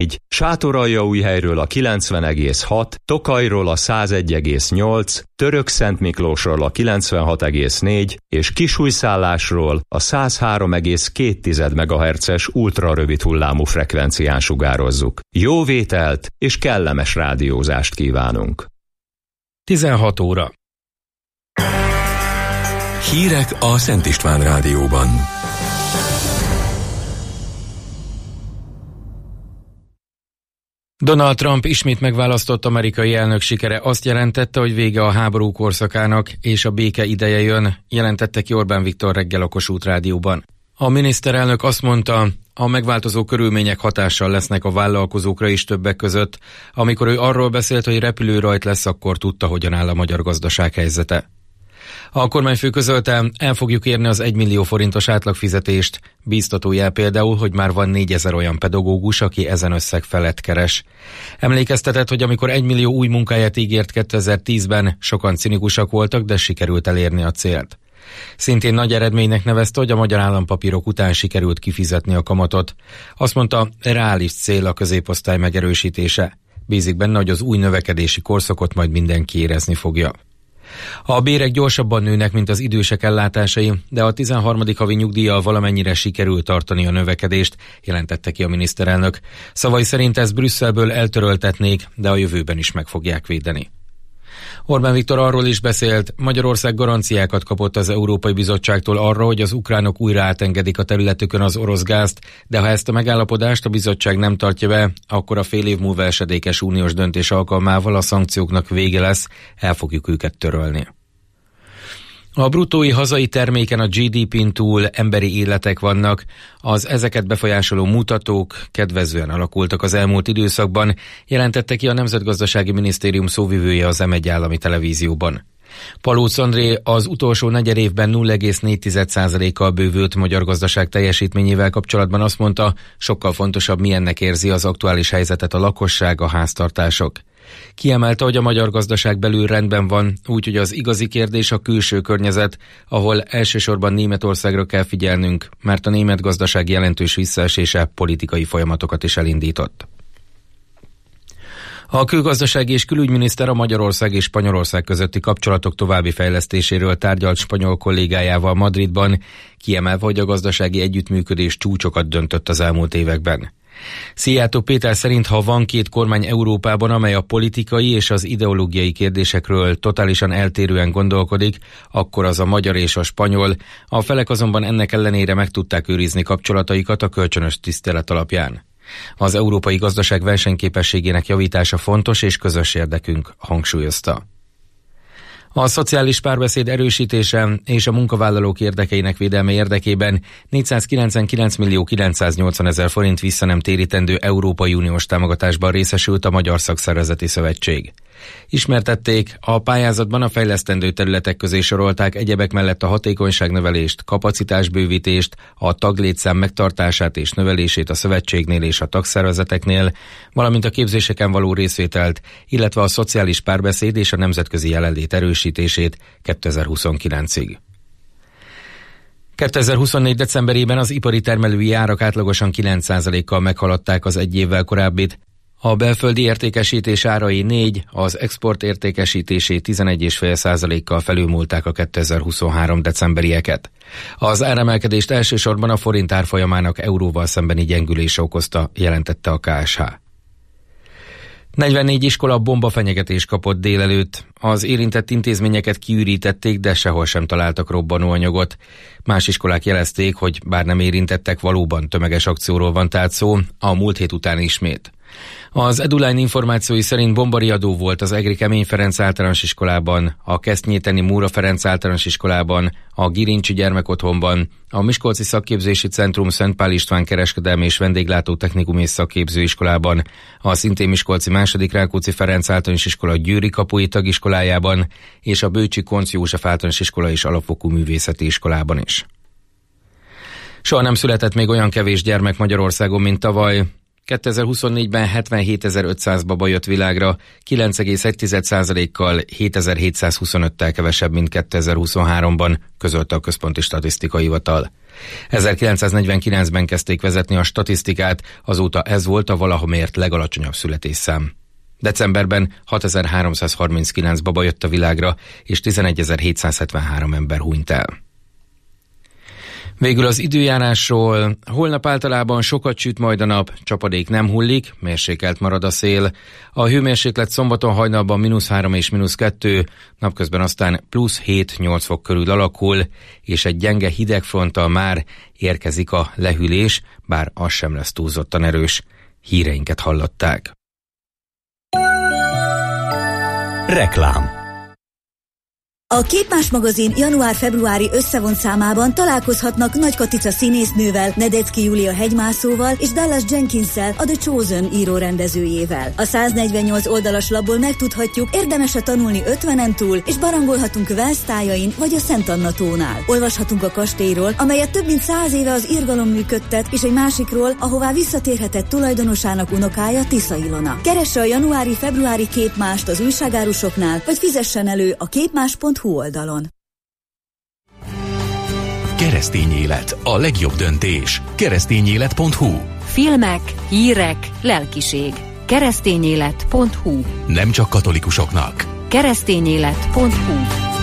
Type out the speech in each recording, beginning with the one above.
101,4, Sátoraljaújhelyről a 90,6, Tokajról a 101,8, Törökszentmiklósról a 96,4 és Kisújszállásról a 103,2 MHz-es ultrarövid hullámú frekvencián sugározzuk. Jó vételt és kellemes rádiózást kívánunk! 16 óra. Hírek a Szent István Rádióban. Donald Trump ismét megválasztott amerikai elnök sikere azt jelentette, hogy vége a háború korszakának és a béke ideje jön, jelentette ki Orbán Viktor reggel a Kossuth Rádióban. A miniszterelnök azt mondta, a megváltozó körülmények hatással lesznek a vállalkozókra is többek között. Amikor ő arról beszélt, hogy repülőrajt lesz, akkor tudta, hogyan áll a magyar gazdaság helyzete. A kormányfő közölte, el fogjuk érni az 1 millió forintos átlagfizetést. Bíztató jel például, hogy már van 4000 olyan pedagógus, aki ezen összeg felett keres. Emlékeztetett, hogy amikor 1 millió új munkáját ígért 2010-ben, sokan cinikusak voltak, de sikerült elérni a célt. Szintén nagy eredménynek nevezte, hogy a magyar állampapírok után sikerült kifizetni a kamatot. Azt mondta, reális cél a középosztály megerősítése. Bízik benne, hogy az új növekedési korszakot majd mindenki érezni fogja. A bérek gyorsabban nőnek, mint az idősek ellátásai, de a 13. havi nyugdíjjal valamennyire sikerült tartani a növekedést, jelentette ki a miniszterelnök. Szavai szerint ezt Brüsszelből eltöröltetnék, de a jövőben is meg fogják védeni. Orbán Viktor arról is beszélt, Magyarország garanciákat kapott az Európai Bizottságtól arra, hogy az ukránok újra átengedik a területükön az orosz gázt, de ha ezt a megállapodást a bizottság nem tartja be, akkor a fél év múlva esedékes uniós döntés alkalmával a szankcióknak vége lesz, el fogjuk őket törölni. A bruttói hazai terméken a GDP-n túl emberi életek vannak, az ezeket befolyásoló mutatók kedvezően alakultak az elmúlt időszakban, jelentette ki a Nemzetgazdasági Minisztérium szóvivője az M1 állami televízióban. Palóc André az utolsó negyedévben 0,4%-kal bővült magyar gazdaság teljesítményével kapcsolatban azt mondta, sokkal fontosabb, milyennek érzi az aktuális helyzetet a lakosság, a háztartások. Kiemelte, hogy a magyar gazdaság belül rendben van, úgyhogy az igazi kérdés a külső környezet, ahol elsősorban Németországra kell figyelnünk, mert a német gazdaság jelentős visszaesése politikai folyamatokat is elindított. A külgazdasági és külügyminiszter a Magyarország és Spanyolország közötti kapcsolatok további fejlesztéséről tárgyalt spanyol kollégájával Madridban, kiemelve, hogy a gazdasági együttműködés csúcsokat döntött az elmúlt években. Szijjártó Péter szerint, ha van két kormány Európában, amely a politikai és az ideológiai kérdésekről totálisan eltérően gondolkodik, akkor az a magyar és a spanyol. A felek azonban ennek ellenére meg tudták őrizni kapcsolataikat a kölcsönös tisztelet alapján. Az európai gazdaság versenyképességének javítása fontos és közös érdekünk, hangsúlyozta. A szociális párbeszéd erősítése és a munkavállalók érdekeinek védelme érdekében 499.980.000 forint vissza nem térítendő Európai Uniós támogatásban részesült a Magyar Szakszervezeti Szövetség. Ismertették, a pályázatban a fejlesztendő területek közé sorolták egyebek mellett a hatékonyságnövelést, kapacitásbővítést, a taglétszám megtartását és növelését a szövetségnél és a tagszervezeteknél, valamint a képzéseken való részvételt, illetve a szociális párbeszéd és a nemzetközi jelenlét erősítését 2029-ig. 2024. decemberében az ipari termelői árak átlagosan 9%-kal meghaladták az egy évvel korábbit. A belföldi értékesítés árai 4, az export értékesítésé 11,5%-kal felülmúlták a 2023. decemberieket. Az áremelkedést elsősorban a forint árfolyamának euróval szembeni gyengülése okozta, jelentette a KSH. 44 iskola bombafenyegetést kapott délelőtt. Az érintett intézményeket kiürítették, de sehol sem találtak robbanóanyagot. Más iskolák jelezték, hogy bár nem érintettek, valóban tömeges akcióról van tehát szó, a múlt hét után ismét. Az Eduline információi szerint bombariadó volt az Egri Kemény Ferenc általános iskolában, a Keszthnyéteni Móra Ferenc általános iskolában, a Girincsi gyermekotthonban, a Miskolci Szakképzési Centrum Szent Pál István kereskedelmi és vendéglátó technikum és szakképzőiskolában, a szintén Miskolci II. Rákóczi Ferenc általános iskola Győri Kapui tagiskolájában és a Bőcsi Koncz József általános iskola és alapfokú művészeti iskolában is. Soha nem született még olyan kevés gyermek Magyarországon, mint tavaly. 2024-ben 77.500 baba jött világra, 9,1%-kal 7.725-tel kevesebb, mint 2023-ban, közölte a Központi Statisztikai Hivatal. 1949-ben kezdték vezetni a statisztikát, azóta ez volt a valaha mért legalacsonyabb születésszám. Decemberben 6339 baba jött a világra, és 11.773 ember hunyt el. Végül az időjárásról. Holnap általában sokat süt majd a nap, csapadék nem hullik, mérsékelt marad a szél. A hőmérséklet szombaton hajnalban -3 és -2, napközben aztán +7-8 fok körül alakul, és egy gyenge hidegfronttal már érkezik a lehűlés, bár az sem lesz túlzottan erős. Híreinket hallották. Reklám. A Képmás magazin január-februári összevont számában találkozhatnak Nagy Katica színésznővel, Nedecki Júlia hegymászóval és Dallas Jenkinssel, a The Chosen író-rendezőjével. A 148 oldalas labból megtudhatjuk, érdemes-e tanulni 50-en túl, és barangolhatunk Velsz tájain vagy a Szent Anna tónál. Olvashatunk a kastélyról, amelyet több mint 100 éve az Irgalom működtet, és egy másikról, ahová visszatérhetett tulajdonosának unokája, Tisza Ilona. Keresse a januári-februári Képmást az újságárusoknál, vagy fizessen elő a képmás.hu oldalon. Keresztény élet, a legjobb döntés. Keresztényélet.hu. Filmek, hírek, lelkiség. Keresztényélet.hu. Nem csak katolikusoknak. Keresztényélet.hu.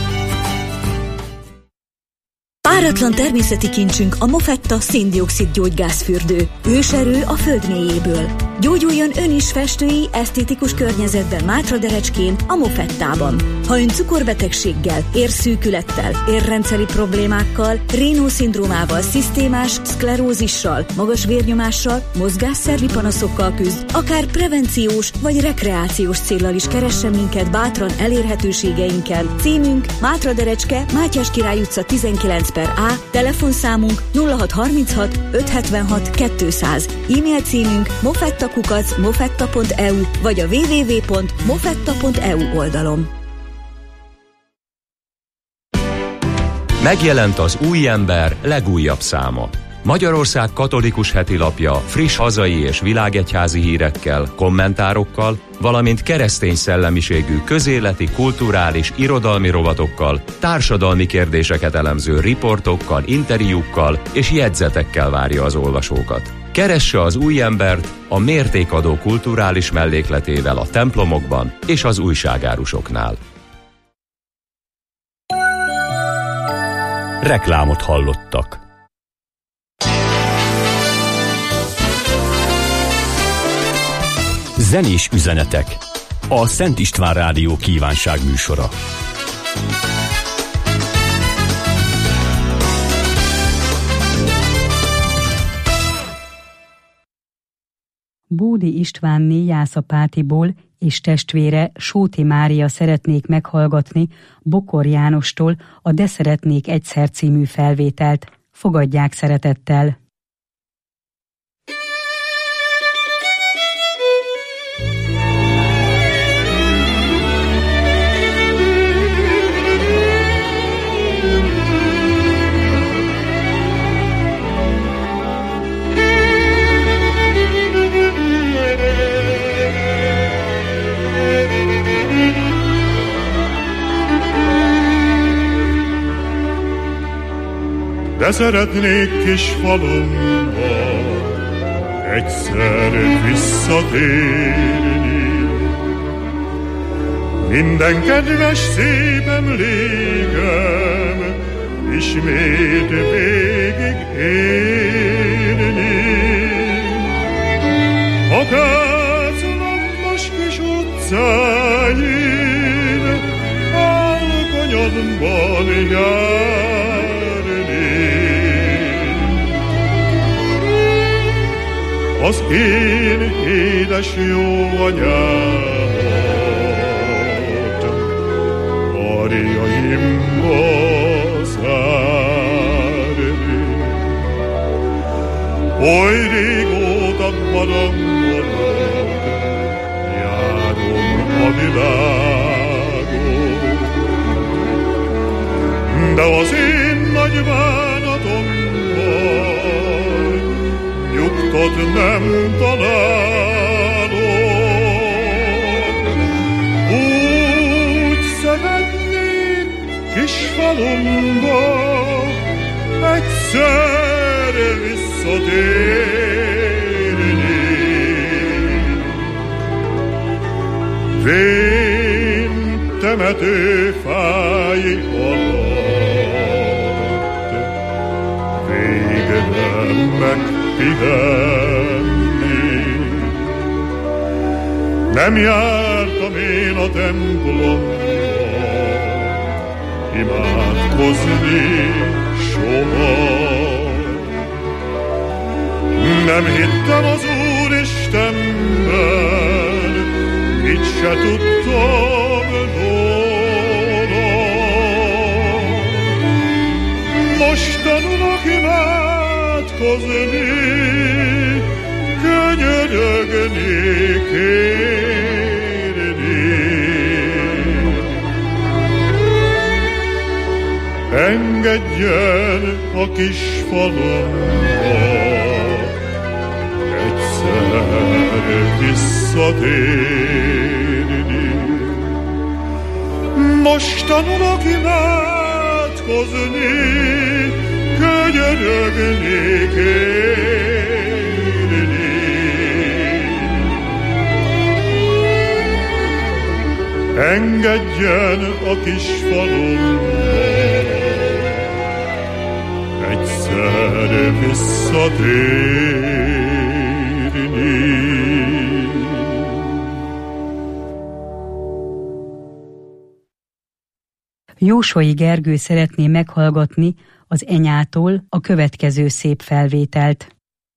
Páratlan természeti kincsünk a Mofetta szén-dioxid gyógygázfürdő. Őserő a föld mélyéből. Gyógyuljon ön is festői, esztétikus környezetben Mátraderecskén, a Mofettában. Ha ön cukorbetegséggel, érszűkülettel, érrendszeri problémákkal, Raynaud-szindrómával, szisztémás szklerózissal, magas vérnyomással, mozgásszervi panaszokkal küzd, akár prevenciós vagy rekreációs céllal is keressen minket bátran elérhetőségeinken. Címünk Mátraderecske, Mátyás Király utca 19/A, telefonszámunk 0636 576 200, e-mail címünk mofetta@mofetta.eu vagy a www.mofetta.eu oldalon. Megjelent az Új Ember legújabb száma. Magyarország katolikus hetilapja friss hazai és világegyházi hírekkel, kommentárokkal, valamint keresztény szellemiségű közéleti, kulturális, irodalmi rovatokkal, társadalmi kérdéseket elemző riportokkal, interjúkkal és jegyzetekkel várja az olvasókat. Keresse az Új Embert a mértékadó kulturális mellékletével a templomokban és az újságárusoknál. Reklámot hallottak. Zenés üzenetek. A Szent István Rádió kívánság műsora. Bódi Istvánné Jászapátiból és testvére Sóti Mária szeretnék meghallgatni Bokor Jánostól a De szeretnék egyszer című felvételt. Fogadják szeretettel! De szeretnék kis falumba egyszer visszatérni, minden kedves szép emlékem ismét végig élni. A Káclampos kis utcáin, alkonyodban járni, az én édes jó anyámat karjaimba zárni. Oly régóta barangolok, járom a világon, de az én nagy bánatomban nyugtot nem találok. Úgy szeretnék kis falumba egyszer Vén temetőfái alatt végre megpihenni. Nem jártam én a templomba imádkozni soha. Nem hittem az Úristenben, itt se tudtam róla. Most tanulok imádkozni, könyörögni, kérni. Engedjen a kis falomba visszatérni. Most tanulok imádkozni, könyörögni, kérni. Engedjen a kis falomba egyszer visszatérni. Jósvai Gergő szeretné meghallgatni az Enyától a következő szép felvételt.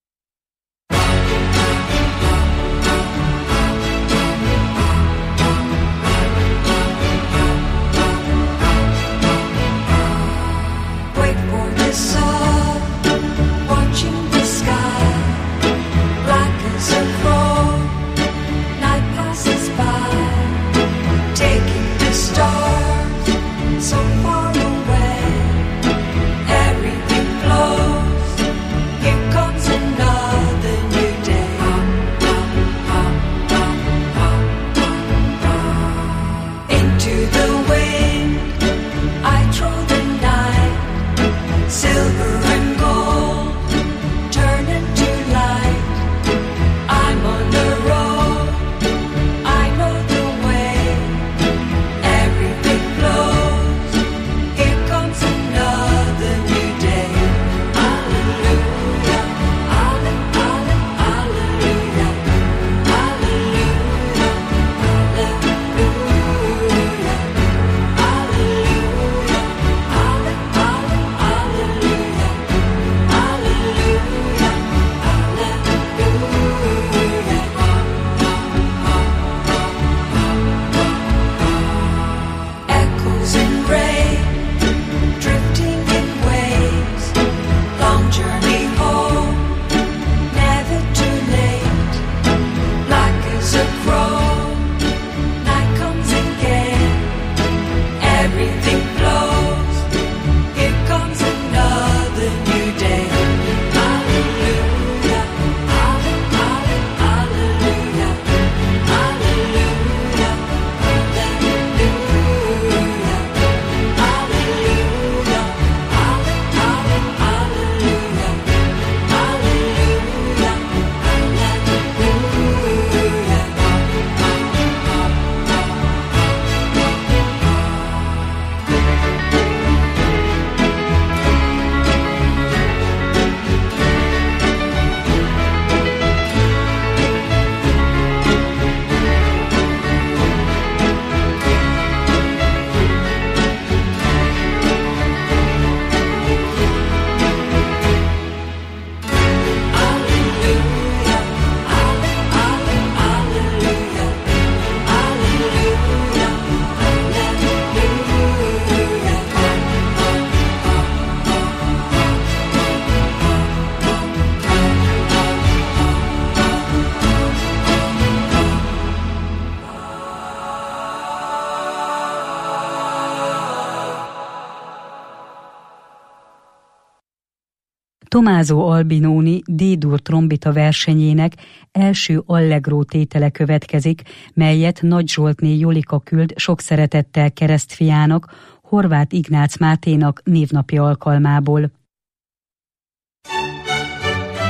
Tommaso Albinoni D-dur trombita versenyének első allegro tétele következik, melyet Nagy Zsoltné Jolika küld sok szeretettel keresztfiának, Horváth Ignác Máténak névnapja alkalmából.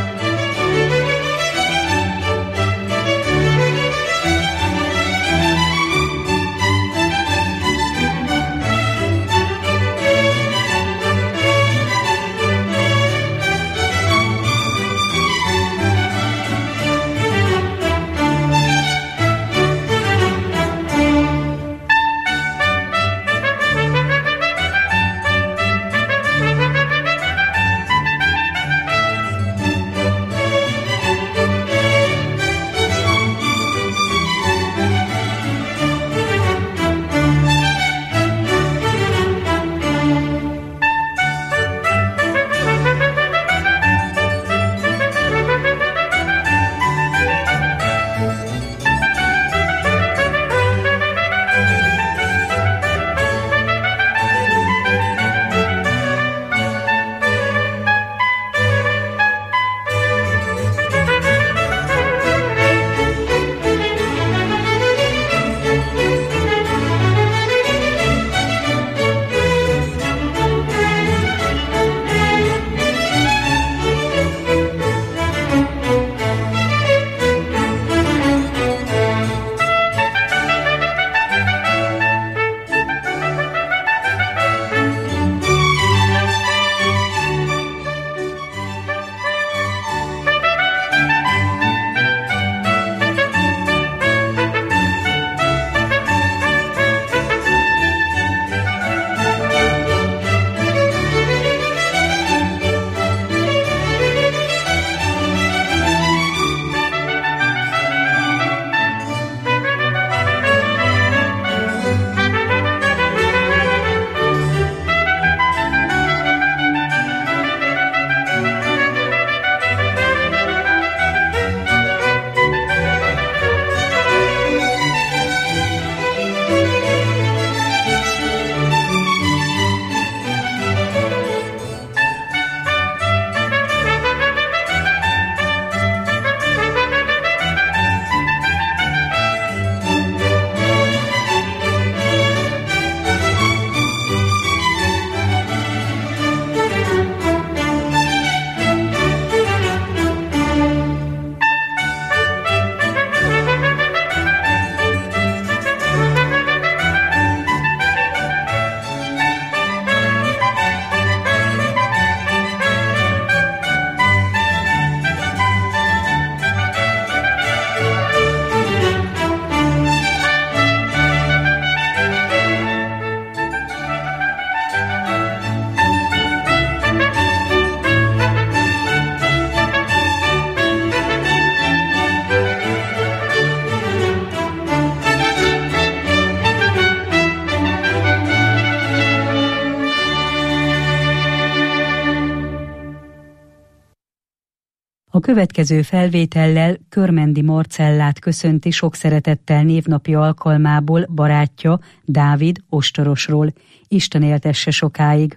A következő felvétellel Körmendi Marcellát köszönti sok szeretettel névnapi alkalmából barátja Dávid ostorosról. Isten éltesse sokáig.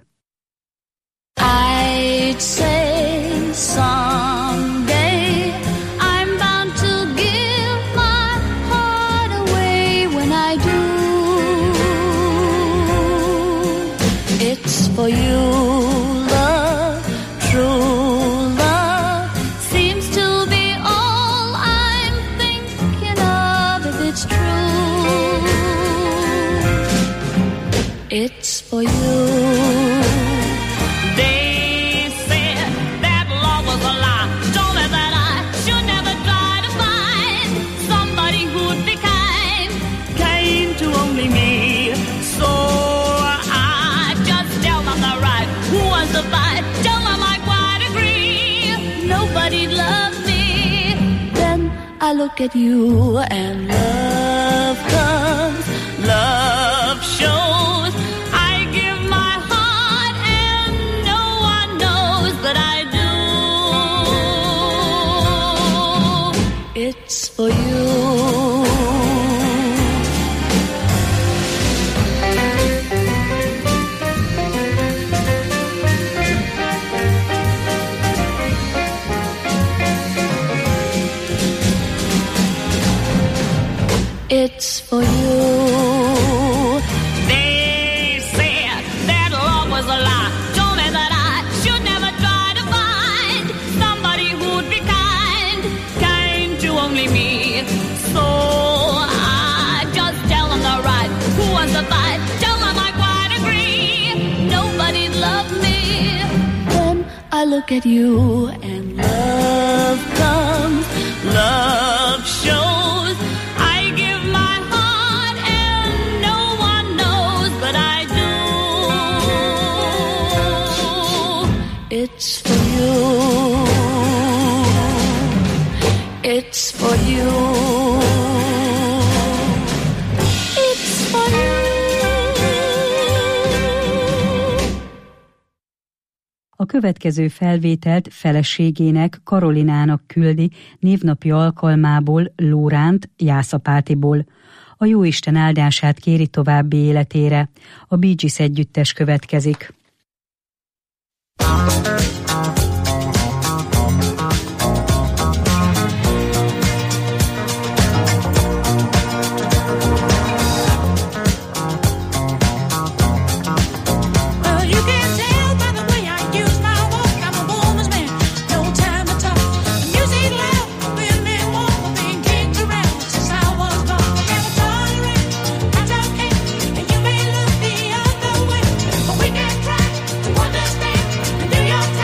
I'd say someday I'm bound to give my heart away. When I do, it's for you, love, true love seems to be all I'm thinking of. If it's true, it's for you. I look at you and love comes, love shows. I give my heart and no one knows that I do. It's for you. It's for you. They said that love was a lie. Told me that I should never try to find somebody who'd be kind, kind to only me. So I just tell them the right. Who wants to fight? Tell them I quite agree. Nobody loved me. Then I look at you and love comes, love shows. It's for you. It's for you. It's for you. A következő felvételt feleségének, Karolinának küldi névnapi alkalmából Lóránt, Jászapátiból. A Jóisten áldását kéri további életére. A Bee Gees együttes következik. Your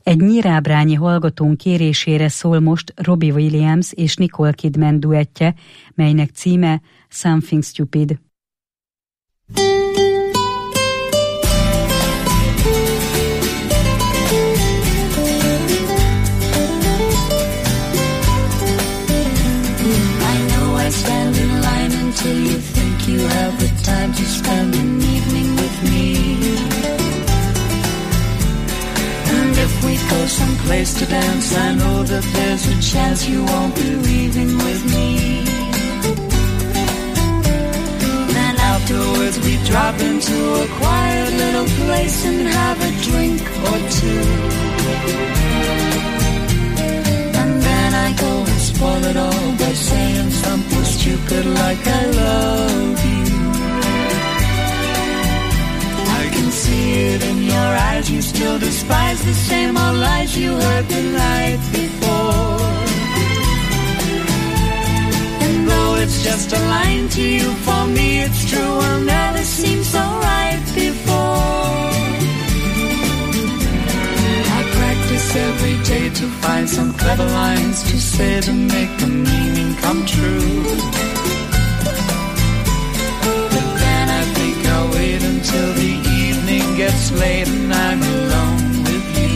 Egy nyírábrányi hallgatónk kérésére szól most Robbie Williams és Nicole Kidman duettje, melynek címe Something Stupid. Stand in line until you think you have the time to spend an evening with me. And if we go someplace to dance, I know that there's a chance you won't be leaving with me. Then afterwards we drop into a quiet little place and have a drink or two. And then I go and spoil it all by saying something stupid like I love you. I can see it in your eyes, you still despise the same old lies you heard the night before. And though it's just a line to you, for me it's true, will never seem so right before. I practice every day to find some clever lines to say to make the meaning come true. But then I think I'll wait until the evening gets late and I'm alone with you.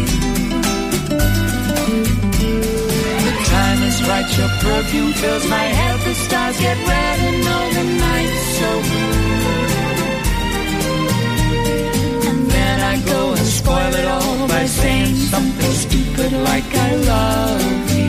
The time is right, your perfume fills my head, the stars get red and all the night's so blue. And then I go and spoil it all by saying something stupid like I love you.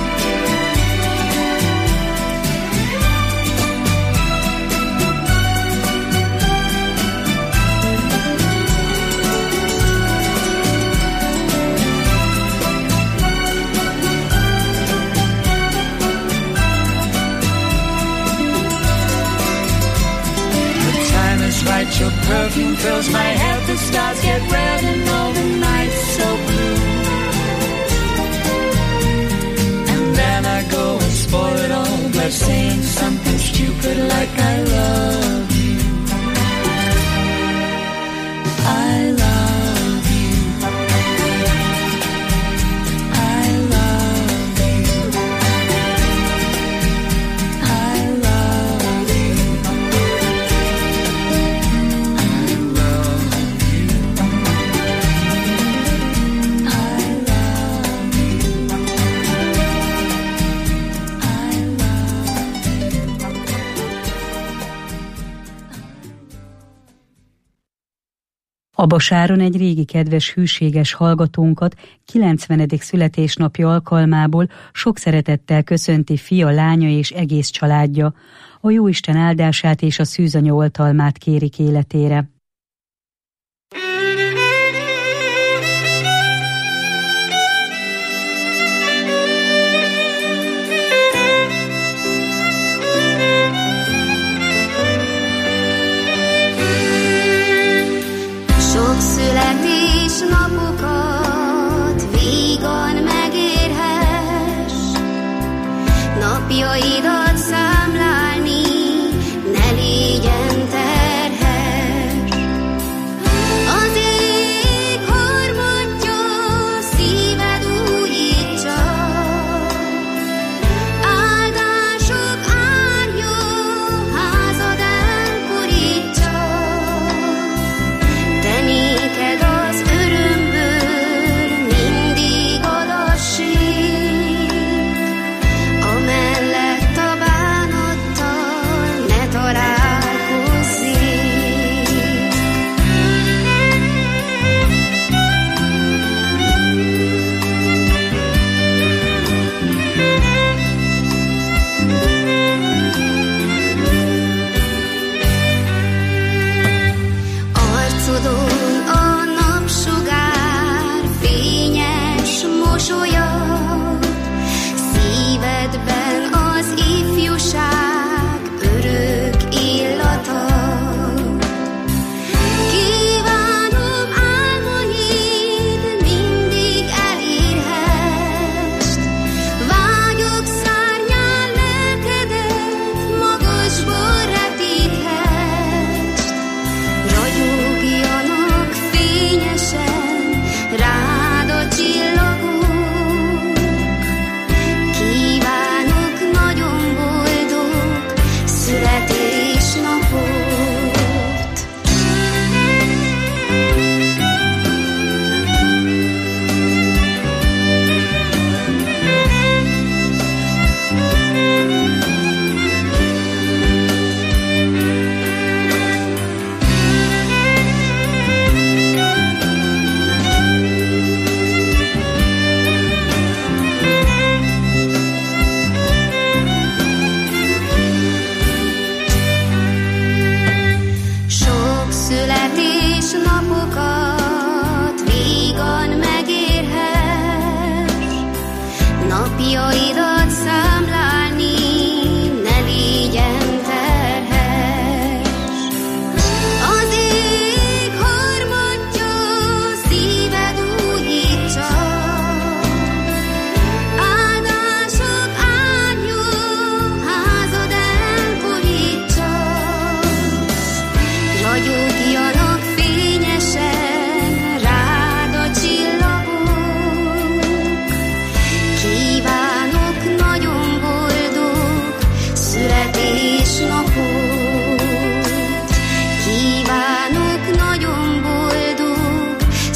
Right, your perfume fills my head, the stars get red and all the night's so blue. And then I go and spoil it all by saying something stupid like I love you. I love you. I love you. I love you. A Basáron egy régi kedves, hűséges hallgatónkat 90. születésnapja alkalmából sok szeretettel köszönti fia, lánya és egész családja. A Jóisten áldását és a szűzanya oltalmát kérik életére. Születésnapokat vígan megérhess, napjaidat számlálni ne légyen terhes. Az ég harmatja szíved újítsa, áldások árja házad elborítsa. Te néked az örömből napjaidat számlálni, ne legyen terhes. Az ég harmatja, szíved újítsa, áldások árnya, házad elborítsa. Ragyogjanak fényesen rád a csillagok, kívánok nagyon boldog születésnapot, kívánok nagyon boldog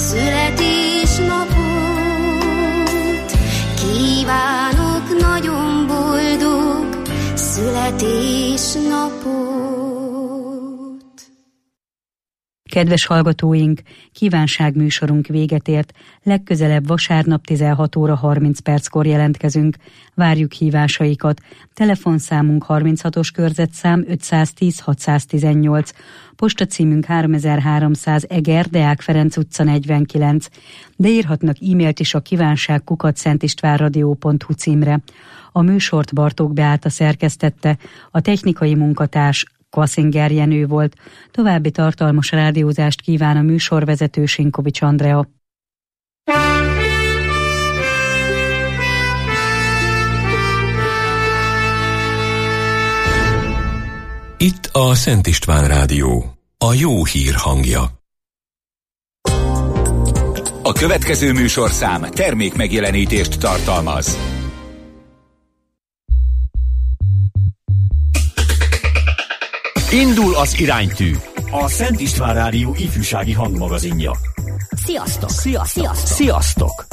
születésnapot, kívánok nagyon boldog születésnapot. Kedves hallgatóink, kívánságműsorunk véget ért, legközelebb vasárnap 16 óra 30 perckor jelentkezünk. Várjuk hívásaikat. Telefonszámunk 36-os körzetszám 510 618. Postacímünk 3300 Eger, Deák Ferenc utca 49. De írhatnak e-mailt is a kívánság@szentistvánradio.hu címre. A műsort Bartók Beáta szerkesztette, a technikai munkatárs Kvaszinger Jenő volt. További tartalmas rádiózást kíván a műsorvezető Sinkovics Andrea. Itt a Szent István Rádió, a jó hír hangja. A következő műsorszám termékmegjelenítést tartalmaz. Indul az iránytű, a Szent István Rádió ifjúsági hangmagazinja. Sziasztok! Sziasztok! Sziasztok!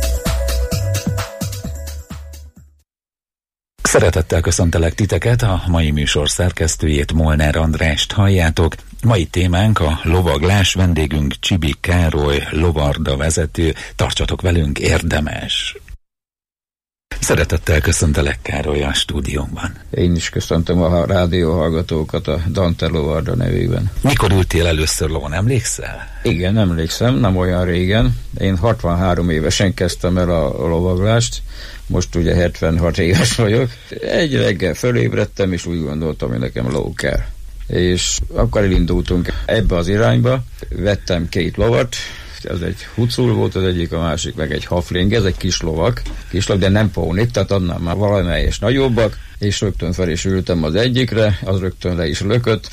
Szeretettel köszöntelek titeket, a mai műsor szerkesztőjét, Molnár Andrást halljátok. Mai témánk a lovaglás, vendégünk Csibik Károly, lovarda vezető. Tartsatok velünk, érdemes! Szeretettel köszöntelek, Károly, a stúdiómban. Én is köszöntöm a rádióhallgatókat a Dante lovarda nevében. Mikor ültél először lovon, emlékszel? Igen, emlékszem, nem olyan régen. Én 63 évesen kezdtem el a lovaglást, most ugye 76 éves vagyok. Egy reggel fölébredtem, és úgy gondoltam, hogy nekem ló kell. És akkor elindultunk ebbe az irányba, vettem 2 lovat, ez egy hucul volt az egyik, a másik meg egy hafling, ezek kis lovak, de nem pónik, tehát annál már valamelyes nagyobbak, és rögtön fel is ültem az egyikre, az rögtön le is lökött.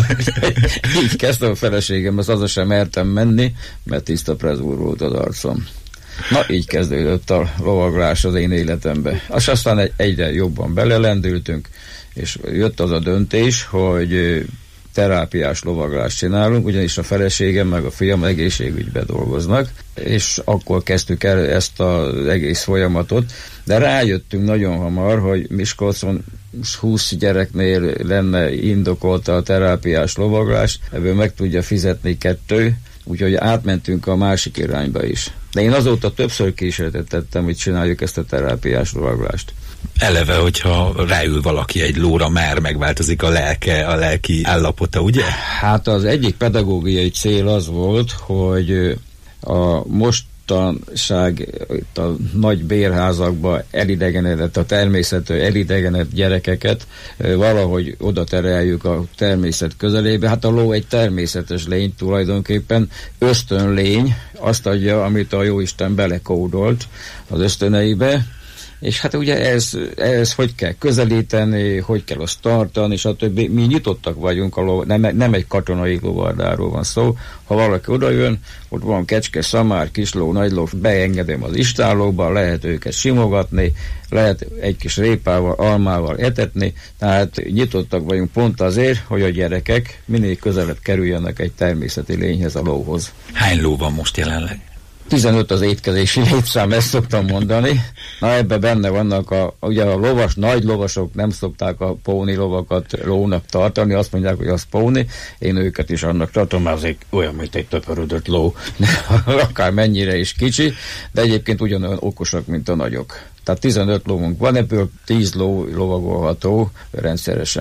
Így kezdtem a feleségem, az sem mertem menni, mert tiszta prezúr volt az arcom. Na, így kezdődött a lovaglás az én életembe. Aztán egyre jobban belelendültünk, és jött az a döntés, hogy terápiás lovaglást csinálunk, ugyanis a feleségem meg a fiam egészségügyben dolgoznak, és akkor kezdtük el ezt az egész folyamatot, de rájöttünk nagyon hamar, hogy Miskolcon 20 gyereknél lenne indokolta a terápiás lovaglás, ebből meg tudja fizetni 2, úgyhogy átmentünk a másik irányba is. De én azóta többször kísérletet tettem, hogy csináljuk ezt a terápiás lovaglást. Eleve, hogyha ráül valaki egy lóra, már megváltozik a lelke, a lelki állapota, ugye? Hát az egyik pedagógiai cél az volt, hogy a mostanság itt a nagy bérházakba elidegenedett, a természettől elidegenedett gyerekeket valahogy oda tereljük a természet közelébe. Hát a ló egy természetes lény tulajdonképpen, ösztönlény, azt adja, amit a jóisten belekódolt az ösztöneibe, és hát ugye ez hogy kell közelíteni, hogy kell azt tartani, és a többi. Mi nyitottak vagyunk, nem egy katonai lovardáról van szó. Ha valaki odajön, ott van kecske, szamár, kisló, nagyló, beengedem az istállóba, lehet őket simogatni, lehet egy kis répával, almával etetni, tehát nyitottak vagyunk pont azért, hogy a gyerekek minél közelebb kerüljenek egy természeti lényhez, a lóhoz. Hány ló van most jelenleg? 15 az étkezési létszám, ezt szoktam mondani. Na, ebben benne vannak ugye a nagy lovasok nem szokták a póni lovakat lónak tartani, azt mondják, hogy az póni, én őket is annak tartom, mert azért olyan, mint egy töpörödött ló, akár mennyire is kicsi, de egyébként ugyanolyan okosak, mint a nagyok. Tehát 15 lóvunk van, ebből 10 ló lovagolható rendszeresen.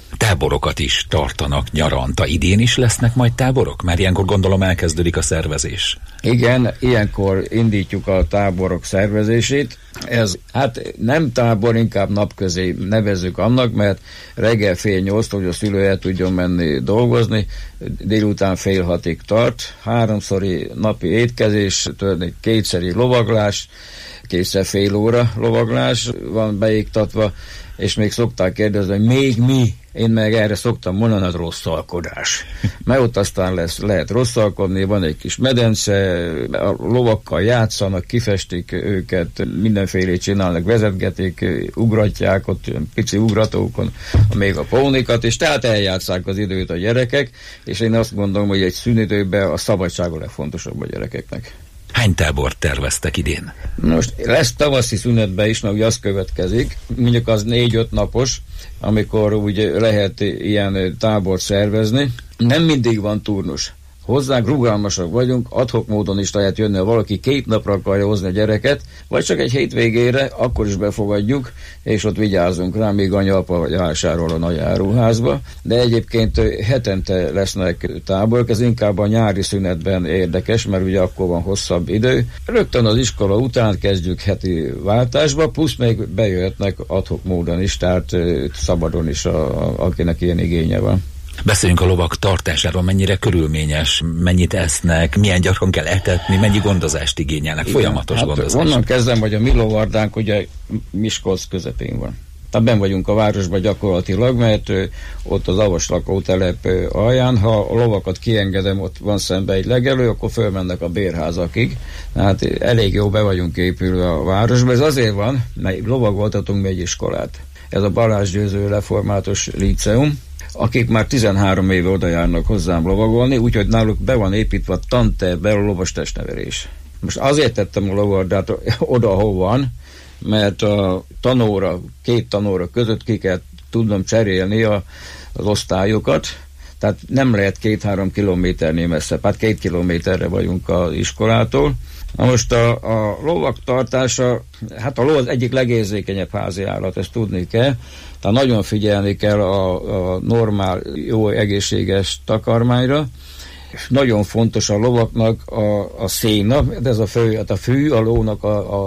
táborokat is tartanak nyaranta. Idén is lesznek majd táborok? Már ilyenkor gondolom elkezdődik a szervezés. Igen, ilyenkor indítjuk a táborok szervezését. Ez hát nem tábor, inkább napközé nevezzük annak, mert reggel 7:30, hogy a szülő el tudjon menni dolgozni, délután 5:30 tart, 3-szori napi étkezés, 2-szeri lovaglás, 2-szer fél óra lovaglás van beiktatva, és még szokták kérdezni, hogy még mi? Én meg erre szoktam mondani, az rosszalkodás. Mert ott aztán lehet rosszalkodni, van egy kis medence, a lovakkal játszanak, kifestik őket, mindenfélét csinálnak, vezetgetik, ugratják, ott pici ugratókon még a pónikat, és tehát eljátszák az időt a gyerekek, és én azt gondolom, hogy egy szünidőben a szabadság a legfontosabb a gyerekeknek. Hány tábort terveztek idén? Most lesz tavaszi szünetben is, mert ugye az következik, mondjuk az 4-5 napos, amikor úgy lehet ilyen tábort szervezni. Nem mindig van turnus. Hozzánk rugalmasak vagyunk, ad-hoc módon is lehet jönni, ha valaki 2 napra akarja hozni a gyereket, vagy csak egy hétvégére, akkor is befogadjuk, és ott vigyázunk rá, míg anya-apa vagy vásárol a nagy áruházba. De egyébként hetente lesznek táborok, ez inkább a nyári szünetben érdekes, mert ugye akkor van hosszabb idő. Rögtön az iskola után kezdjük heti váltásba, plusz még bejöhetnek ad-hoc módon is, tehát szabadon is, akinek ilyen igénye van. Beszéljünk a lovak tartásáról, mennyire körülményes, mennyit esznek, milyen gyakran kell etetni, mennyi gondozást igényelnek, folyamatos gondozás. Onnan kezdem, hogy a mi lovardánk ugye Miskolc közepén van. Tehát benn vagyunk a városban gyakorlatilag, mert ott az avas lakótelep alján, ha a lovakat kiengedem, ott van szembe egy legelő, akkor fölmennek a bérházakig. Tehát elég jó be vagyunk épülve a városban. Ez azért van, mert lovagoltatunk mi egy iskolát. Ez a Balázs Győző Református Líceum, akik már 13 éve oda járnak hozzám lovagolni, úgyhogy náluk be van építve a tantervbe a lovas testnevelés. Most azért tettem a lovardát oda, ahol van, mert a tanóra, 2 tanóra között ki kell tudnom cserélni az osztályokat, tehát nem lehet 2-3 kilométernél messzebb, hát 2 kilométerre vagyunk az iskolától. Na most a lovak tartása, hát a ló az egyik legérzékenyebb házi állat, ezt tudni kell, tehát nagyon figyelni kell a normál, jó, egészséges takarmányra. Nagyon fontos a lovaknak a széna, de ez a fű, a lónak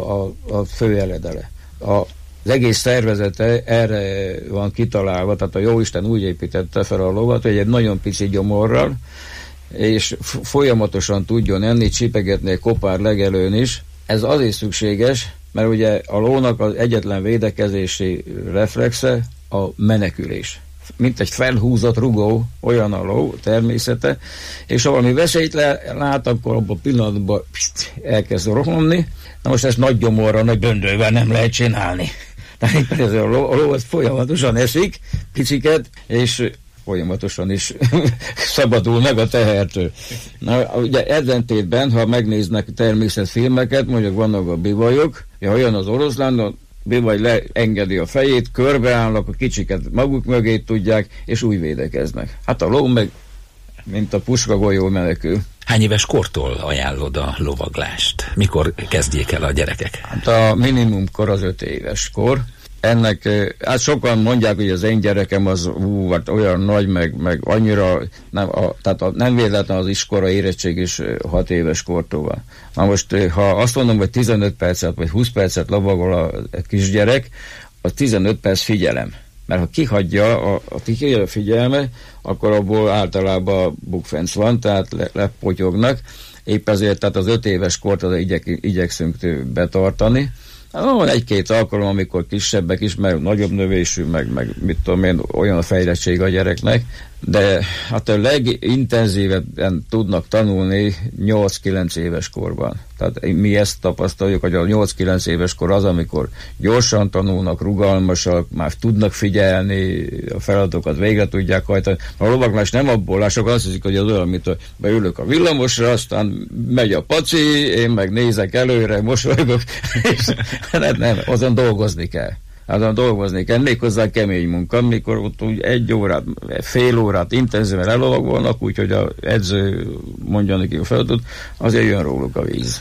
a fő eledele. Az egész szervezete erre van kitalálva, tehát a Jóisten úgy építette fel a lovat, hogy egy nagyon pici gyomorral, és folyamatosan tudjon enni, csipegetni egy kopár legelőn is. Ez azért szükséges, mert ugye a lónak az egyetlen védekezési reflexe a menekülés. Mint egy felhúzott rugó, olyan a ló természete, és ha valami veszélyt lát, akkor abban a pillanatban elkezd rohanni. Na most ezt nagy gyomorra, nagy böndővel nem lehet csinálni. Tehát a ló folyamatosan eszik, piciket, és folyamatosan is szabadul meg a tehertől. Na, ugye ellentétben, ha megnéznek természetfilmeket, mondjuk vannak a bivajok, ha jön az oroszlán, a bivaj leengedi a fejét, körbeállnak, a kicsiket maguk mögé tudják, és úgy védekeznek. Hát a ló meg, mint a puskagolyó menekül. Hány éves kortól ajánlod a lovaglást? Mikor kezdjék el a gyerekek? Hát a minimumkor az 5 éves kor. Ennek, hát sokan mondják, hogy az én gyerekem az hát olyan nagy, meg annyira, tehát nem véletlen az iskola érettség is 6 éves kortól van. Na most, ha azt mondom, hogy 15 percet vagy 20 percet lovagol a kisgyerek, az 15 perc figyelem. Mert ha kihagyja a figyelme, akkor abból általában bukfenc van, tehát lepotyognak. Épp ezért, tehát az 5 éves kort az igyekszünk betartani. Van 1-2 alkalom, amikor kisebbek is, mert nagyobb növésű, meg mit tudom én, olyan a fejlettség a gyereknek, de hát a legintenzívebben tudnak tanulni 8-9 éves korban. Tehát mi ezt tapasztaljuk, hogy a 8-9 éves kor az, amikor gyorsan tanulnak, rugalmasak, már tudnak figyelni, a feladatokat végre tudják hajtani. A lovaglás nem abból áll, sokan azt hiszik, hogy az olyan, mint beülök a villamosra, aztán megy a paci, én meg nézek előre, mosolygok, és nem, azon dolgozni kell. Azon dolgozni kell, méghozzá kemény munka, amikor ott úgy 1 órát, fél órát intenzíven elovagolnak, úgyhogy az edző mondja neki a feladatot, azért jön róluk a víz.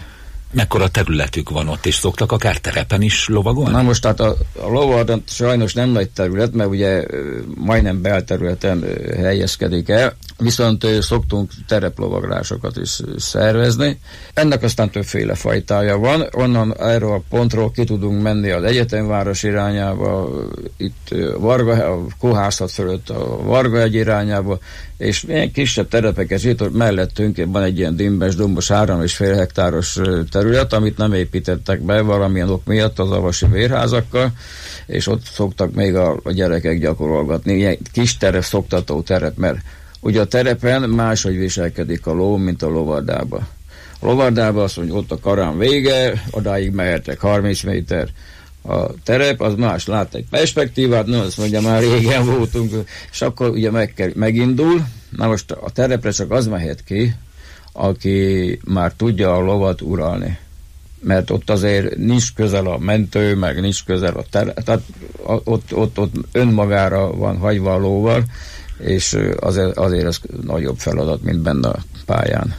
Mekkora területük van ott, és szoktak akár terepen is lovagolni? Na most tehát a lovarda sajnos nem nagy terület, mert ugye majdnem belterületen helyezkedik el, viszont szoktunk tereplovaglásokat is szervezni. Ennek aztán többféle fajtája van. Onnan erről a pontról ki tudunk menni az Egyetemváros irányába, itt a Kohászat fölött a Vargahegy irányába, és ilyen kisebb terepeket itt mellettünk van egy ilyen dimbes, dombos 3,5 hektáros terület, amit nem építettek be valamilyen ok miatt az avasi vérházakkal, és ott szoktak még a gyerekek gyakorolgatni. Ilyen kis terep, szoktató terep, mert ugye a terepen máshogy viselkedik a ló, mint a lovardába. A lovardába azt mondja, ott a karán vége, odáig mehetek 30 méter. A terep az más, lát egy perspektívát, nem azt mondja, már régen voltunk, és akkor ugye megindul. Na most a terepre csak az mehet ki, aki már tudja a lovat uralni. Mert ott azért nincs közel a mentő, meg nincs közel a terep, tehát ott önmagára van hagyva a lóval, és azért ez nagyobb feladat, mint benne a pályán.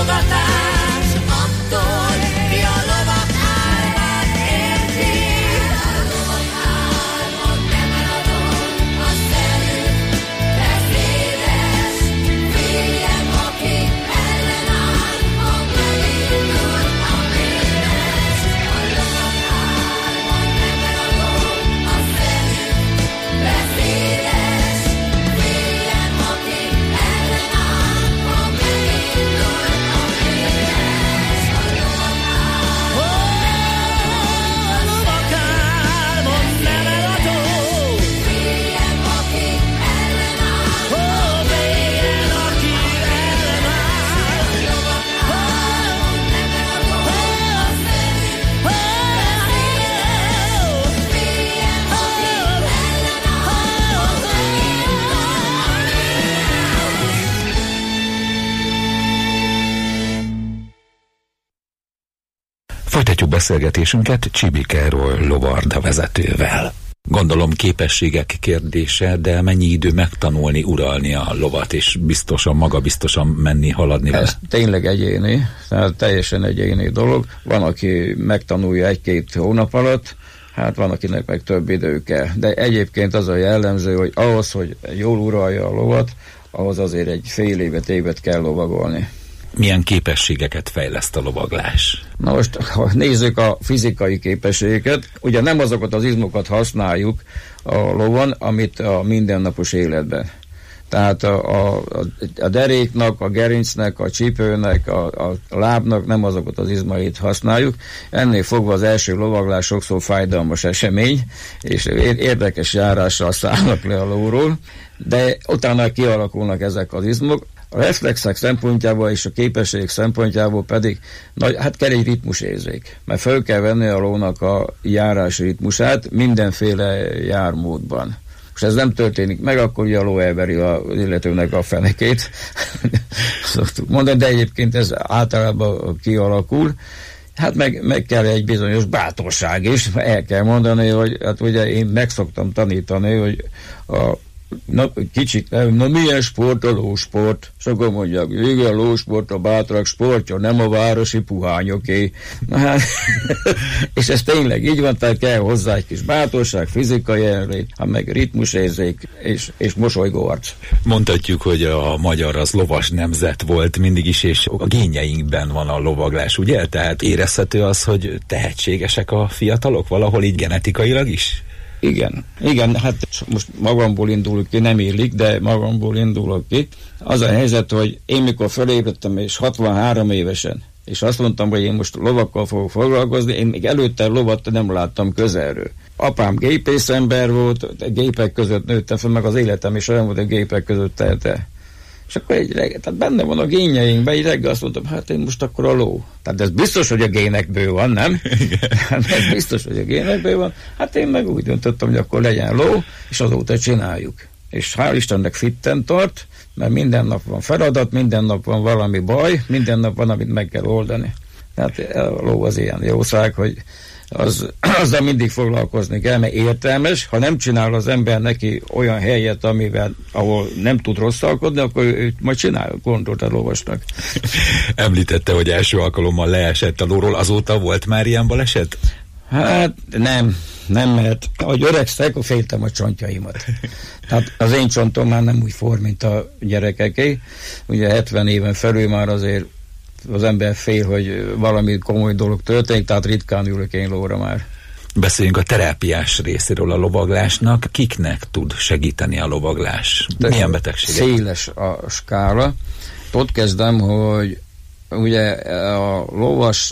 Halogatás attól, ki a lovak árvát érti. A lovak árvat nem eladom, a szerint beszédes. Figyelj, aki ellenáll, ha megindul a méres. A lovak árvat nem eladom, a szerint beszédes. Figyelj, aki ellenáll, ha megindul a méres. A lovak árvat nem eladom. Figyelj, aki ellenáll, ha megindul a méres. A lovak árvat nem eladom, a szerint beszédes. Figyelj, aki ellenáll, ha megindul a méres. Folytatjuk beszélgetésünket Csibi Károly lovarda vezetővel. Gondolom képességek kérdése, de mennyi idő megtanulni, uralni a lovat, és magabiztosan menni, haladni vele? Ez tényleg egyéni, tehát teljesen egyéni dolog. Van, aki megtanulja 1-2 hónap alatt, hát van, akinek meg több idő kell. De egyébként az a jellemző, hogy ahhoz, hogy jól uralja a lovat, ahhoz azért egy fél évet kell lovagolni. Milyen képességeket fejleszt a lovaglás? Na most, ha nézzük a fizikai képességeket, ugye nem azokat az izmokat használjuk a lovon, amit a mindennapos életben. Tehát a deréknak, a gerincnek, a csípőnek, a lábnak nem azokat az izmait használjuk. Ennél fogva az első lovaglás sokszor fájdalmas esemény, és érdekes járással szállnak le a lóról, de utána kialakulnak ezek az izmok. A reflexek szempontjából és a képességek szempontjából pedig kell egy ritmusérzék, mert fel kell venni a lónak a járás ritmusát mindenféle jármódban. És ez nem történik meg, akkor ugye a ló elveri az illetőnek a fenekét, szoktuk mondani, de egyébként ez általában kialakul. Hát meg kell egy bizonyos bátorság is, el kell mondani, hogy hát ugye én meg szoktam tanítani, hogy milyen sport a lósport? És akkor mondják, igen, a lósport a bátrak sportja, nem a városi puhányoké. Hát, és ez tényleg így van, tehát kell hozzá egy kis bátorság, fizikai jelenlét, meg ritmusérzék és mosolygó arc. Mondhatjuk, hogy a magyar az lovas nemzet volt mindig is, és a génjeinkben van a lovaglás, ugye? Tehát érezhető az, hogy tehetségesek a fiatalok valahol így genetikailag is? Igen, hát most magamból indulok ki, nem illik, de magamból indulok ki. Az a helyzet, hogy én mikor felébredtem, és 63 évesen, és azt mondtam, hogy én most lovakkal fogok foglalkozni, én még előtte lovat nem láttam közelről. Apám gépészember volt, gépek között nőttem fel, meg az életem is olyan volt, hogy gépek között telte. És akkor tehát benne van a génjeinkben, egy reggel azt mondtam, hát én most akkor a ló. Tehát ez biztos, hogy a génekből van, nem? Ez biztos, hogy a génekből van. Hát én meg úgy döntöttem, hogy akkor legyen ló, és azóta csináljuk. És hál' Istennek fitten tart, mert minden nap van feladat, minden nap van valami baj, minden nap van, amit meg kell oldani. Tehát a ló az ilyen jószág, hogy azzal mindig foglalkozni kell, mert értelmes, ha nem csinál az ember neki olyan helyet, ahol nem tud rosszalkodni, akkor ő majd csinál, gondolt a lovasnak. Említette, hogy első alkalommal leesett a lóról, azóta volt már ilyen baleset? Hát nem, mert ahogy öregszek, akkor féltem a csontjaimat. Tehát az én csontom már nem úgy forr, mint a gyerekeké. Ugye 70 éven felül már azért az ember fél, hogy valami komoly dolog történik, tehát ritkán ülök én lóra már. Beszéljünk a terápiás részéről a lovaglásnak. Kiknek tud segíteni a lovaglás? Milyen betegségek? Széles a skála. Ott kezdem, hogy ugye a lovas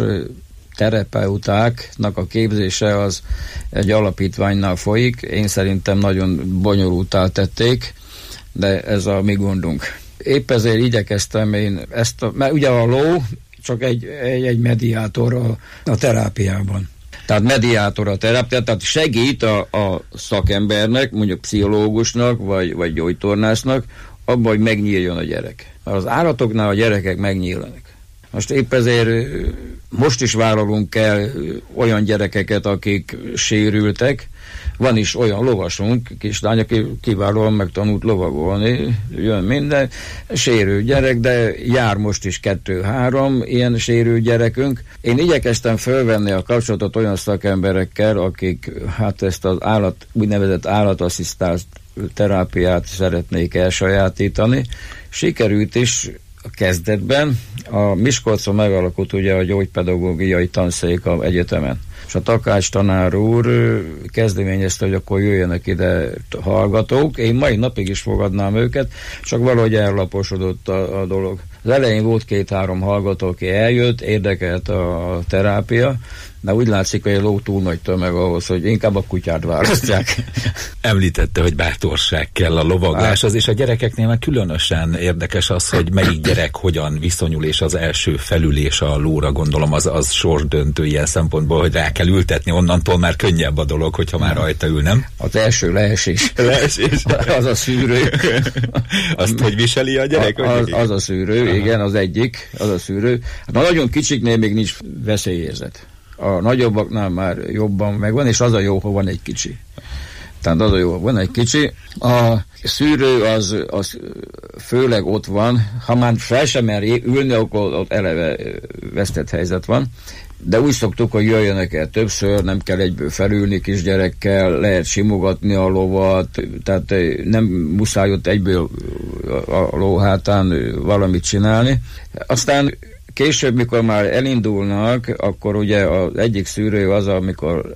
terapeutáknak a képzése az egy alapítványnál folyik. Én szerintem nagyon bonyolultá tették, de ez a mi gondunk. Épp ezért igyekeztem én mert ugye a ló csak egy mediátor a terápiában. Tehát mediátor a terápia, tehát segít a szakembernek, mondjuk pszichológusnak, vagy gyógytornásznak, abban, hogy megnyíljon a gyerek. Az állatoknál a gyerekek megnyílnak. Most épp ezért most is vállalunk el olyan gyerekeket, akik sérültek. Van is olyan lovasunk, kislány, aki kiválóan megtanult lovagolni, jön minden, sérült gyerek, de jár most is 2-3 ilyen sérült gyerekünk. Én igyekeztem fölvenni a kapcsolatot olyan szakemberekkel, akik hát ezt az úgynevezett állatasszisztált terápiát szeretnék elsajátítani. Sikerült is a kezdetben. A Miskolcon megalakult ugye a gyógypedagógiai tanszék az egyetemen. És a Takács tanár úr kezdeményezte, hogy akkor jöjjenek ide hallgatók. Én mai napig is fogadnám őket, csak valahogy ellaposodott a dolog. Az elején volt 2-3 hallgató, aki eljött, érdekelt a terápia, de úgy látszik, hogy egy ló túl nagy tömeg ahhoz, hogy inkább a kutyát választják. Említette, hogy bátorság kell a lovagláshoz, és a gyerekeknél már különösen érdekes az, hogy melyik gyerek hogyan viszonyul, és az első felülés a lóra, gondolom, az sorsdöntő ilyen szempontból, hogy rá kell ültetni, onnantól már könnyebb a dolog, hogyha már rajta ül, nem? Az első leesés. Az a szűrő. Azt, hogy viseli a gyerek? Az a szűrő, igen, az egyik, az a szűrő. Hát a nagyon kicsiknél még nincs veszélyérzet. A nagyobbaknál már jobban megvan, és az a jó, ha van egy kicsi. Tehát az a jó, ha van egy kicsi. A szűrő az főleg ott van, ha már fel sem mer ülni, akkor ott eleve vesztett helyzet van. De úgy szoktuk, hogy jöjjenek el többször, nem kell egyből felülni kisgyerekkel, lehet simogatni a lovat, tehát nem muszáj ott egyből a ló hátán valamit csinálni. Aztán később, mikor már elindulnak, akkor ugye az egyik szűrő az, amikor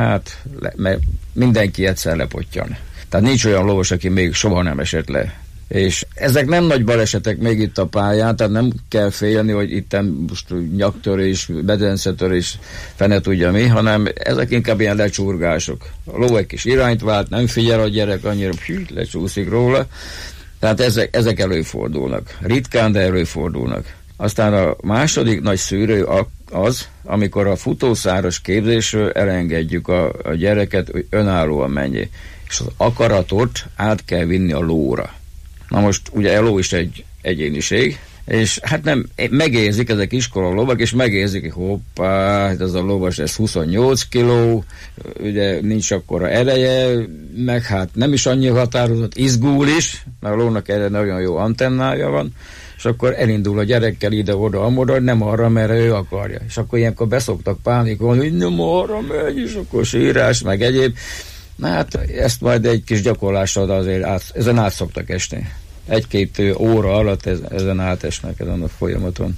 mert mindenki egyszer lepottyan. Tehát nincs olyan lovas, aki még soha nem esett le. És ezek nem nagy balesetek még itt a pályán, tehát nem kell félni, hogy itt most nyaktörés, bedencetörés, fene tudja mi, hanem ezek inkább ilyen lecsurgások. A ló egy kis irányt vált, nem figyel a gyerek, annyira lecsúszik róla. Tehát ezek előfordulnak. Ritkán, de előfordulnak. Aztán a második nagy szűrő az, amikor a futószáros képzésről elengedjük a gyereket, hogy önállóan menjél. És az akaratot át kell vinni a lóra. Na most ugye a ló is egy egyéniség, és hát nem, megérzik ezek iskola lovak, és megérzik, hogy hoppá, ez a lovas, ez 28 kiló, ugye nincs akkora ereje, meg hát nem is annyi határozott, izgul is, mert a lónak erre nagyon jó antennája van, és akkor elindul a gyerekkel ide-oda, amoda, nem arra, mert ő akarja. És akkor ilyenkor beszoktak pánikolni, hogy nem arra megy, és akkor sírás, meg egyéb. Na hát ezt majd egy kis gyakorlással azért ezen át szoktak esni. 1-2 óra alatt ezen átesnek ezen a folyamaton.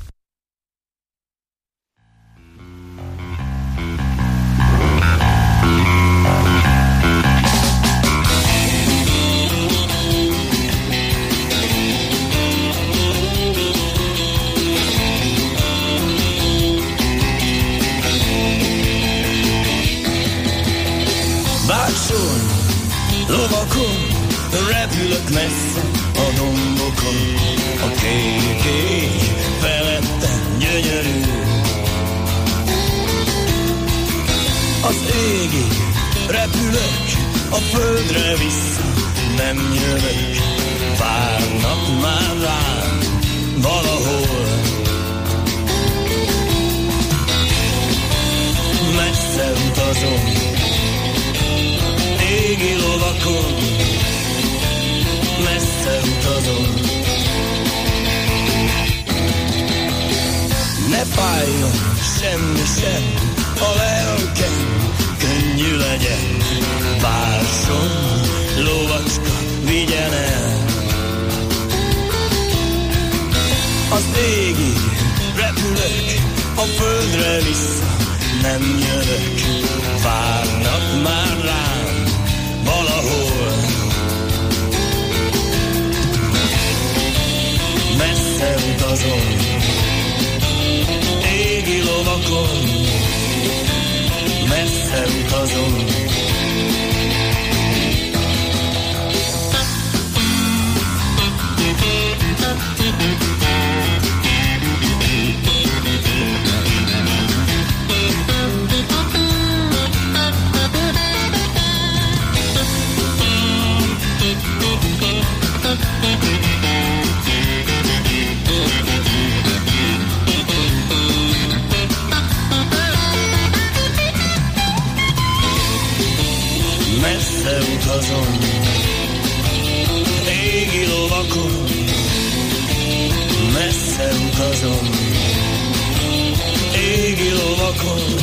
Bácson, lovakon, repülök messze a dombokon, a kék ég felettem gyönyörű. Az égig repülök, a földre vissza nem jövök, várnak már rám valahol. Messze utazom, égi lovakon, messze utazom. Ne fájjon semmi sem, a lelkem könnyű legyen. Várson, lovacska, vigyen el. Az égig repülök, a földre vissza nem jövök, várnak már rám valahol. Messze utazom, égi lovakon, messze utazom. utazom, égi lovakon, messze utazom, égi lovakon.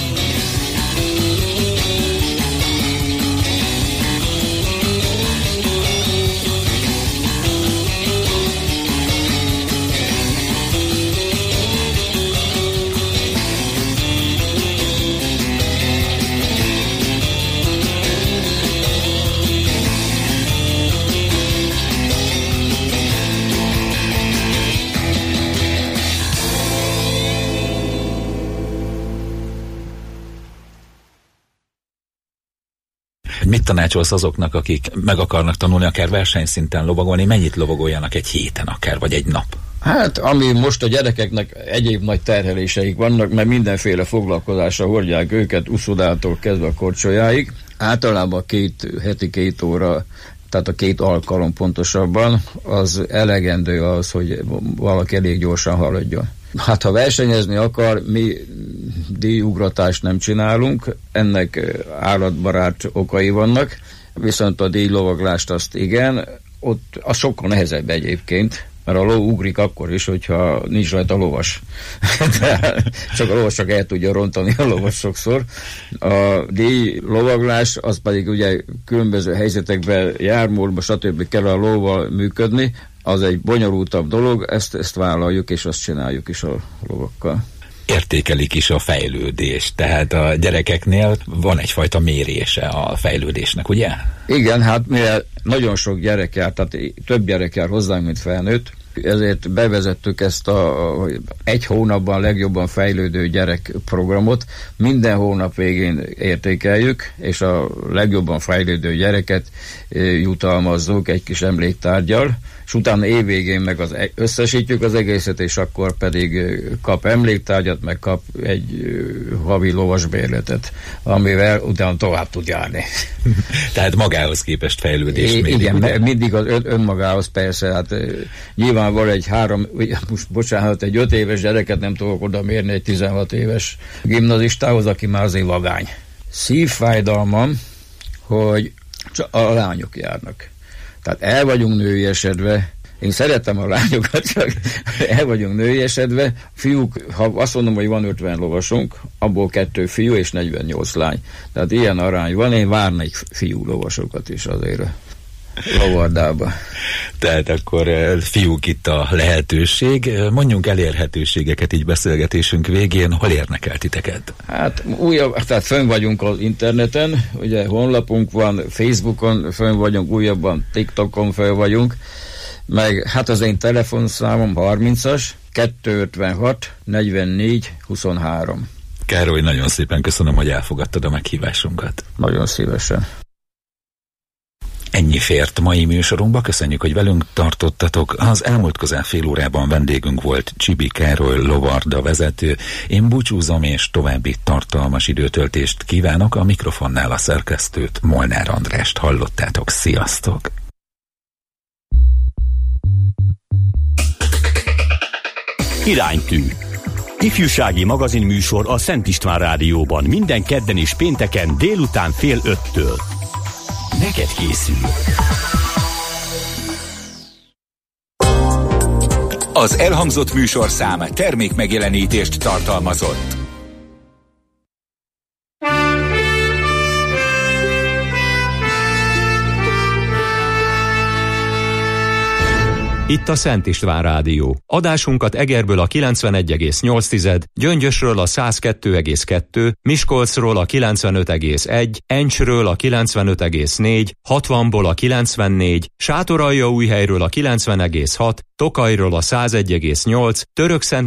Mit tanácsolsz azoknak, akik meg akarnak tanulni akár versenyszinten lovagolni, mennyit lovagoljanak egy héten akár, vagy egy nap? Hát, ami most a gyerekeknek egyéb nagy terheléseik vannak, mert mindenféle foglalkozásra hordják őket, uszodától kezdve a korcsolyáig. Általában heti 2 óra, tehát a 2 alkalom pontosabban, az elegendő az, hogy valaki elég gyorsan haladjon. Hát ha versenyezni akar, mi díjugratást nem csinálunk, ennek állatbarát okai vannak, viszont a díjlovaglást azt igen, ott az sokkal nehezebb egyébként, mert a ló ugrik akkor is, hogyha nincs rajta lovas. Csak a lovas csak el tudja rontani a lovas sokszor. A díjlovaglás az pedig ugye különböző helyzetekben, jármódba, stb. Kell a lóval működni, az egy bonyolultabb dolog, ezt vállaljuk, és azt csináljuk is a lovakkal. Értékelik is a fejlődést, tehát a gyerekeknél van egyfajta mérése a fejlődésnek, ugye? Igen, hát mivel nagyon sok gyerek jár, tehát több gyerek jár hozzánk, mint felnőtt, ezért bevezettük ezt a 1 hónapban legjobban fejlődő gyerekprogramot. Minden hónap végén értékeljük, és a legjobban fejlődő gyereket jutalmazzuk egy kis emléktárggyal, és utána évvégén meg összesítjük az egészet, és akkor pedig kap emléktárgyat, meg kap egy havi lovasbérletet, amivel utána tovább tud járni. Tehát magához képest fejlődés mérik. Igen, mindig az önmagához persze, hát nyilvánvalóan egy 5 éves gyereket nem tudok oda mérni egy 16 éves gimnazistához, aki már azért vagány. Szívfájdalmam, hogy csak a lányok járnak. Tehát el vagyunk nőiesedve, én szeretem a lányokat, csak el vagyunk nőiesedve. Fiúk, ha azt mondom, hogy van 50 lovasunk, abból 2 fiú és 48 lány. Tehát ilyen arány van, én várnék fiú lovasokat is azért a lovardába. Tehát akkor fiúk itt a lehetőség. Mondjunk elérhetőségeket így beszélgetésünk végén. Hol érnek el titeket? Hát tehát fönn vagyunk az interneten, ugye honlapunk van, Facebookon fönn vagyunk, újabban TikTokon fönn vagyunk, meg hát az én telefonszámom 30-as 256 44 23. Károly, nagyon szépen köszönöm, hogy elfogadtad a meghívásunkat. Nagyon szívesen. Ennyi fért mai műsorunkba, köszönjük, hogy velünk tartottatok. Az elmúlt közel fél órában vendégünk volt Csibi Károly lovarda vezető. Én búcsúzom, és további tartalmas időtöltést kívánok. A mikrofonnál a szerkesztőt, Molnár Andrást hallottátok. Sziasztok! Iránytű. Ifjúsági magazinműsor a Szent István Rádióban minden kedden és pénteken délután 4:30-től. Neked készül. Az elhangzott műsorszám termékmegjelenítést tartalmazott. Itt a Szent István Rádió. Adásunkat Egerből a 91,8, Gyöngyösről a 102,2, Miskolcról a 95,1, Encsről a 95,4, 60-ból a 94, Sátoraljaújhelyről a 90,6, Tokajról a 101,8, Törökszent